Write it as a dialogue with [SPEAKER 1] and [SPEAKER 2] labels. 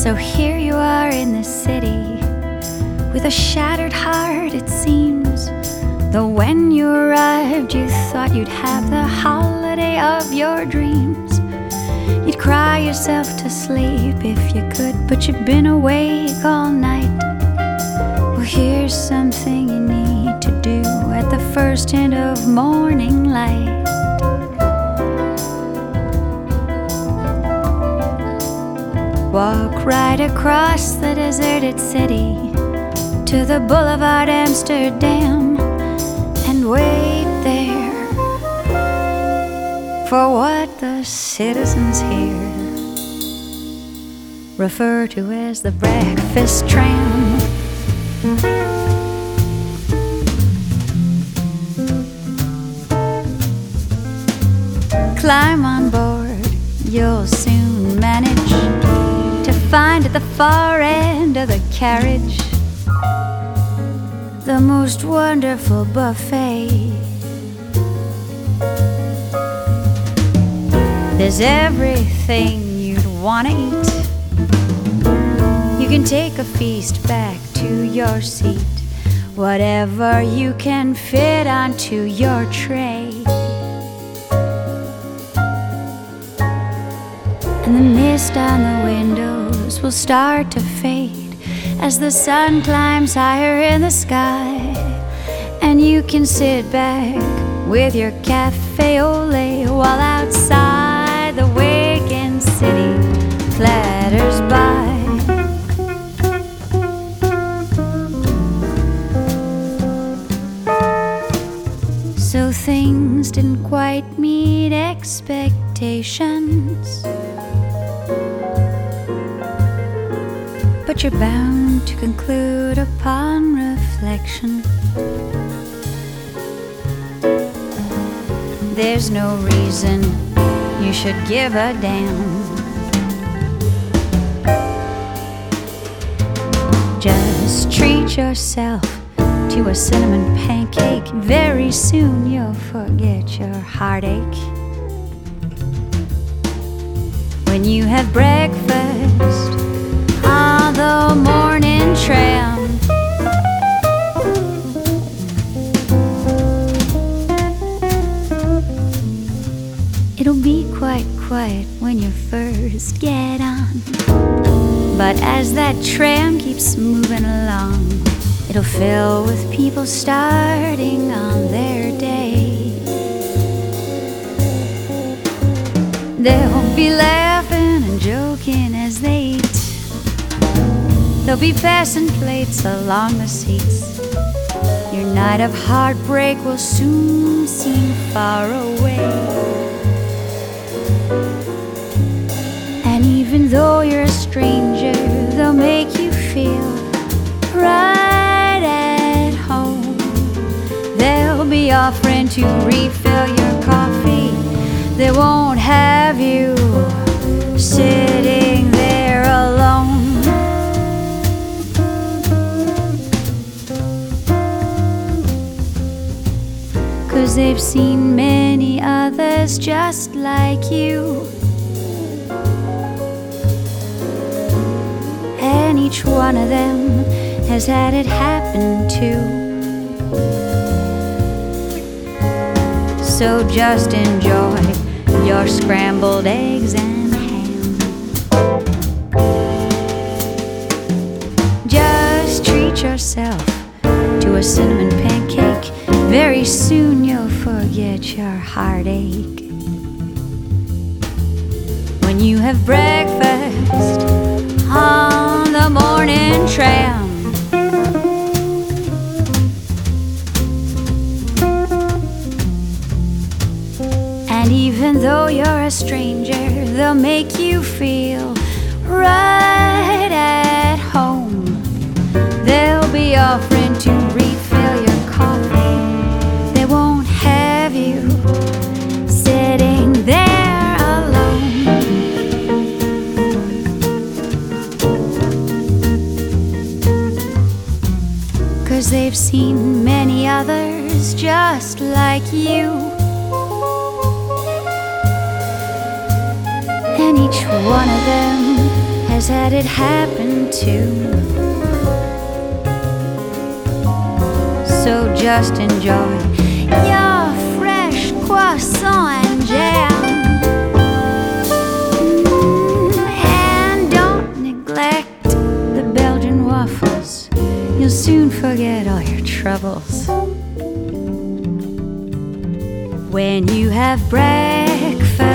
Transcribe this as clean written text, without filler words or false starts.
[SPEAKER 1] So here you are in the city, with a shattered heart it seems. Though when you arrived you thought you'd have the holiday of your dreams. You'd cry yourself to sleep if you could, but you've been awake all night. Well, here's something you need to do at the first hint of morning light. Walk right across the deserted city to the Boulevard Amsterdam, and wait there for what the citizens here refer to as the breakfast tram. Climb on board, you'll soon manage to find at the far end of the carriage the most wonderful buffet. There's everything you'd want to eat. You can take a feast back to your seat, whatever you can fit onto your tray. And the mist on the windows will start to fade as the sun climbs higher in the sky, and you can sit back with your cafe au lait while outside the waking city clatters by. So things didn't quite meet expectations, but you're bound to conclude upon reflection there's no reason you should give a damn. Just treat yourself to a cinnamon pancake. Very soon you'll forget your heartache. When you have breakfast on the morning tram, it'll be quite quiet when you first get on, but as that tram keeps moving along, it'll fill with people starting on their day. They'll be laughing and joking as they eat. They'll be passing plates along the seats. Your night of heartbreak will soon seem far away. And even though you're a stranger, they'll make you feel right at home. They'll be offering to refill your coffee. They won't have you sitting there alone. 'Cause they've seen many others just like you, and each one of them has had it happen too. So just enjoy your scrambled eggs and ham. Just treat yourself to a cinnamon pancake. Very soon you'll forget your heartache. When you have breakfast on the morning tram, and even though you're a stranger, they'll make you feel right at home. They'll be offering to refill your coffee. They won't have you sitting there alone. 'Cause they've seen many others just like you, and each one of them has has had it happen too. So just enjoy your fresh croissant and jam. And don't neglect the Belgian waffles. You'll soon forget all your troubles. When you have breakfast